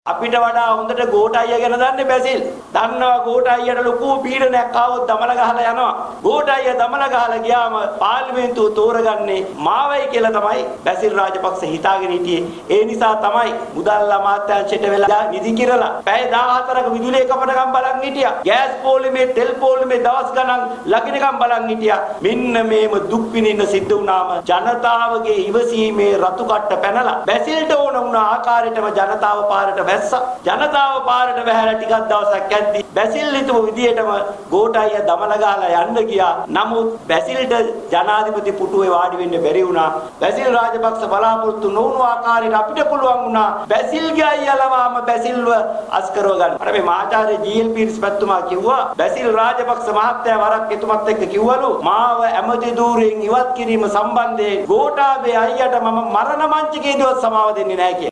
අපිට වඩා හොඳට ගෝඨ අයියා ගැන දන්නේ බැසිල්. දන්නවා ගෝඨ අයියට ලොකු පීඩනයක් ආවොත් දමල ගහලා යනවා. ගෝඨ අයියා දමල ගහලා ගියාම පාර්ලිමේන්තුව තෝරගන්නේ මාවයි කියලා තමයි බැසිල් රාජපක්ෂ හිතාගෙන හිටියේ. ඒ නිසා තමයි මුදල් අමාත්‍යාංශයට වෙලා නිදි කිරලා පැය 14ක විදුලිය කපනකම් බලන් හිටියා. ගෑස් පොලිමේ තෙල් පොලිමේ දවස් ගණන් ලකිනකම් බලන් හිටියා. මෙන්න මේම දුක් විඳින්න සිද්ධ වුණාම ජනතාවගේ ඉවසීමේ රතු කට්ට පැනලා බැසිල්ට ඕන වුණ ආකාරයටම ජනතාව පාරට වැස්සා. ජනතාව පාරට වැහැලා ටිකක් දවසක් යද්දි බැසිල් හිටපු විදියටම ගෝඨ අයියා දමල ගහලා යන්න ගියා. නමුත් බැසිල්ට ජනාධිපති පුටුවේ වාඩි වෙන්න බැරි වුණා. බැසිල් රාජපක්ෂ බලාපොරොත්තු නොවුණු ආකාරයට අපිට පුළුවන් වුණා බැසිල්ගේ අයියාලවම බැසිල්ව අස්කරව ගන්න. අර මේ මහාචාර්ය ජී.එල්. පීරිස් පැතුමා කිව්වා බැසිල් රාජපක්ෂ මහත්තයා වරක් එතුමත් එක්ක කිව්වලු මාව ඇමති ධූරයෙන් ඉවත් කිරීම සම්බන්ධයෙන් ගෝඨාභය අයියට මම මරණ මංචකයේදීවත් සමාව දෙන්නේ නැහැ කියලා.